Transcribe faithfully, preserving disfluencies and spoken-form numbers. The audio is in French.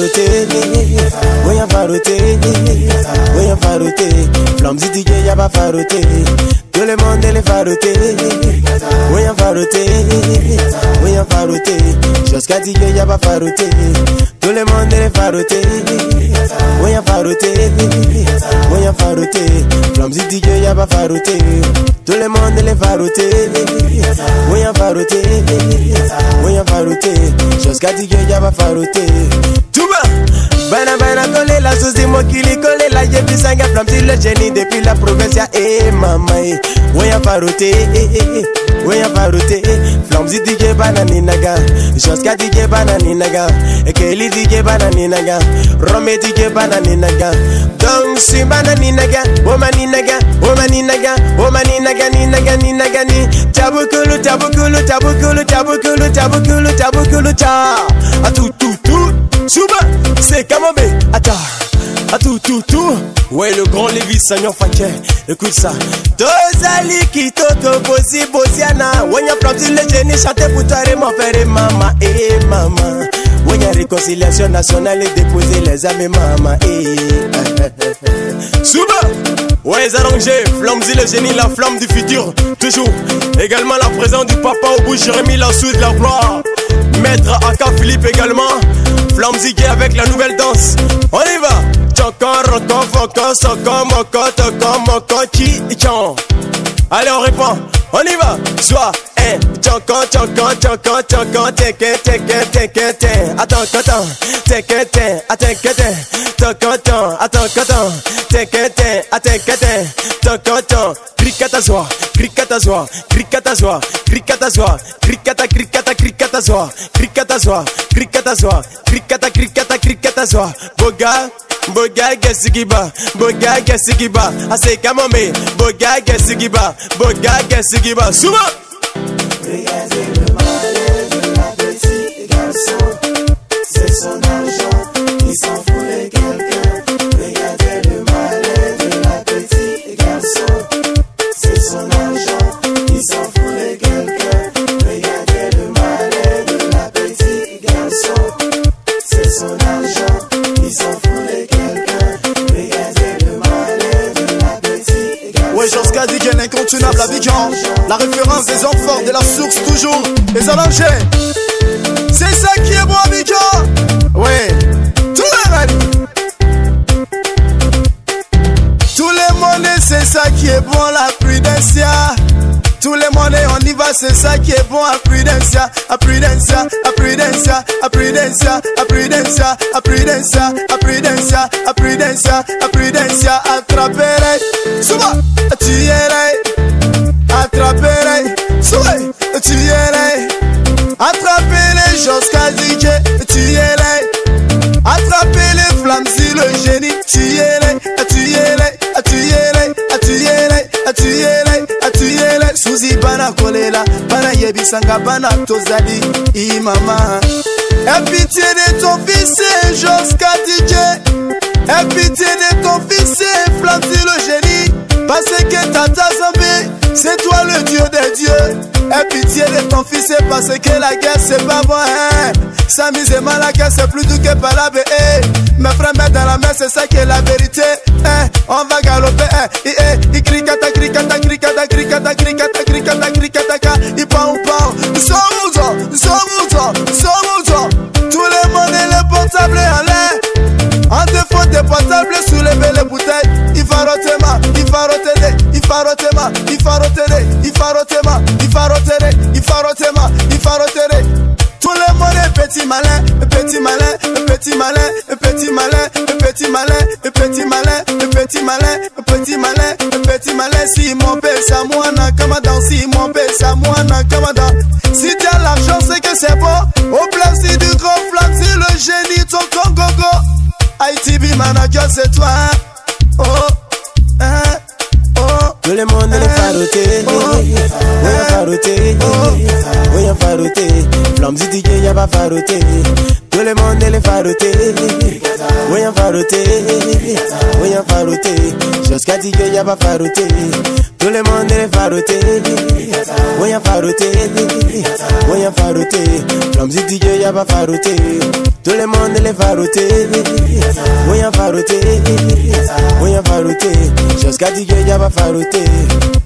faroté, voyons faroté, voyons faroté. Flamzy D J y'a pas faroté, tout le monde est faroté. Voyons faroté, voyons faroté. Jusqu'à D J y'a pas faroté, tout le monde est faroté. Voyons faroté, voyons faroté. Flamzy D J y'a pas faroté, tout le monde est faroté. Voyons faroté, voyons faroté. Jusqu'à D J y'a pas faroté. Tout va. Bana bana collé la sauce de moi qui les collé la yé puis sanga Flamzy le génie depuis la province ya eh mama eh. Voyons faroté, voyons faroté. Flamzy D J banani naga, Jusqu'à D J banani naga, Kelly D J banani naga, Romé D J banani naga. Donc si banani naga, oh mani naga, oh mani naga, oh mani naga ni naga ni naga ni. Tabukulu tabukulu tabukulu tabukulu tabukulu tabukulu ta. A tout tout tout. Souba, c'est Kamobé, attends, à tout, tout, tout. Ouais, le grand Lévis, Sagnon Faké, écoute ça. Tozali Kitoto, Bosi, Bosiana. Ouais, y'a Flamzy le génie, chanter pour toi et mon frère et maman, et maman. Ouais, y'a réconciliation nationale et déposer les âmes et maman, et. Souba, ouais, les arrangés, Flamzy le génie, la flamme du futur, toujours. Également la présence du papa au bout, Jérémy, la soude, la gloire. Maître Aka Philippe également. Flamzy avec la nouvelle danse. On y va. Tchokon, rokon, fokon, sokon, mokon, tokon, mokon, chi, tchon. Allez, on répond. On y va. Soit, hein. Tchokon, tchokon, tchokon, tchokon, teke, teke, teke, te. Attends, attends. Teke, te. Attends, attends. Tokon, ton. Attends, attends. Teke, te. Attends, attends. Tokon, ton. Krikata zoa, krikata zoa, krikata zoa, krikata zoa, krikata, krikata, krikata zoa, krikata zoa, krikata zoa, krikata, krikata, krikata zoa. Boga, boga gesigiba, boga gesigiba. Ase kamome, boga gesigiba, boga gesigiba. Souma. Regardez le malheur de la petite garçon, c'est son argent, il s'en fout de quelqu'un. Regardez le malheur de la petite garçon. C'est son argent, il s'en fout de quelqu'un. Regardez le malheur de la petite garçon. C'est son argent, il s'en fout de quelqu'un. Regardez le malheur de la petite garçon. Ouais, Jusqu'à D J l'incontournable Abidjan. La référence des hommes forts de la source toujours. Les allongés. C'est ça qui est bon Abidjan. Ouais, tout le monde. Tous les monnaies, c'est ça qui est bon, la prudencia. Tous les monnaies, on y va, c'est ça qui est bon, à prudencia, à prudencia, à prudencia, à prudencia, à prudencia, à prudencia, à prudencia, à prudencia, à prudencia, attraper, souvent, tu y es, attraper, souvent, tu y es, attraper les Jusqu'à D J, tu y es, attraper les Flamzy le génie, tu y es, tu y es, tu y es, tu y es, tu y es, tu y es, Suzy bana kolela, bana yebisanga bana tozali, i mama. Aie pitié de ton fils, Jusqu'à D J. Aie pitié de ton fils, Flamzy le génie. Parce que Tata Zambé, c'est toi le Dieu des dieux. Aie pitié de ton fils, parce que la guerre c'est pas bon, hein. S'amuser mal à c'est plus doux que par la B. Mes frères mettent dans la main, c'est ça qui est la vérité. Hein. On va galoper, hein. Il est, il cricata, cricata, cricata, cricata, cricata, cricata, cricata, il pao, pao. Somos, somos, somos. Tout le monde est le portable en l'air. En défaut des portables, soulevez les bouteilles. Il va rotema, il va roter, il va rotema, il va roter, il va rotema, il va roter, il va rotema, il va roter. Tout le monde est petit malin, petit malin, petit malin, petit malin, petit malin, petit malin, petit malin, petit malin, petit malin. Si mon père c'est moi na kamadan, si mon père c'est moi na kamadan. Si t'as l'argent c'est que c'est bon. Au place du grand Flamzy le génie, ton congogo. I T B manager c'est toi, hein? Oh, hein? Oh. Tout Tout le monde les faroté. Oui, en faroté. Oui, en faroté. Flamzy D J y'a pas faroté. Tout le monde les faroté. Oui, en faroté. Oui, en faroté. Jusqu'à D J y'a pas faroté. Tout le monde les faroté. Oui, en faroté. Oui, en faroté. Flamzy D J y'a pas faroté. Tout le monde les faroté. Oui, en faroté. Oui, en faroté. Jusqu'à D J y'a pas faroté.